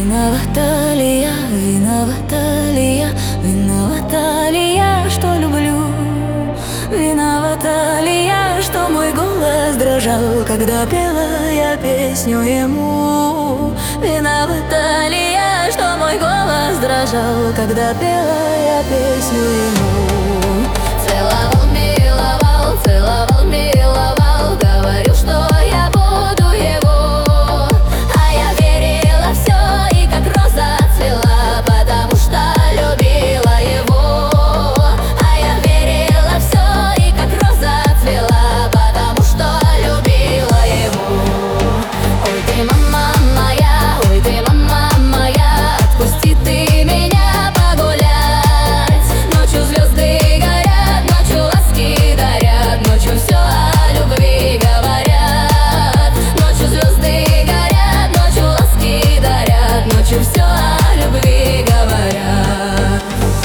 Виновата ли я, виновата ли я, виновата ли я, что люблю? Виновата ли я, что мой голос дрожал, когда пела я песню ему? Виновата ли я, что мой голос дрожал, когда пела я песню ему? Целовал, миловал, целовал, миловал, говорил, что я буду его. А я верила все, и как роза цвела, потому что любила его. А я верила все, и как роза цвела, потому что любила его. Ой, ты мама моя, ой, ты мама моя, отпусти ты меня погулять. Ночью звезды горят, ночью ласки дарят, ночью все о любви говорят. Ночью звезды горят, ночью ласки дарят, ночью все о любви говорят.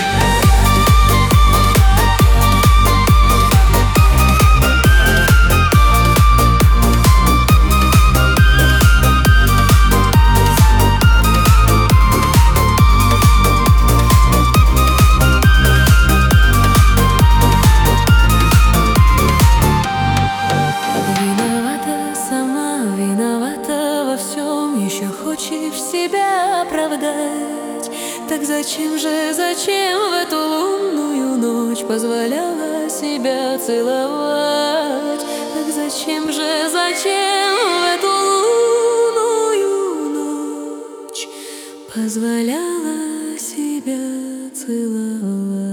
Виновата сама, виновата во всем, еще хочешь себя оправдать. Так зачем в эту лунную ночь позволяла себя целовать? Так зачем в эту лунную ночь позволяла себя целовать?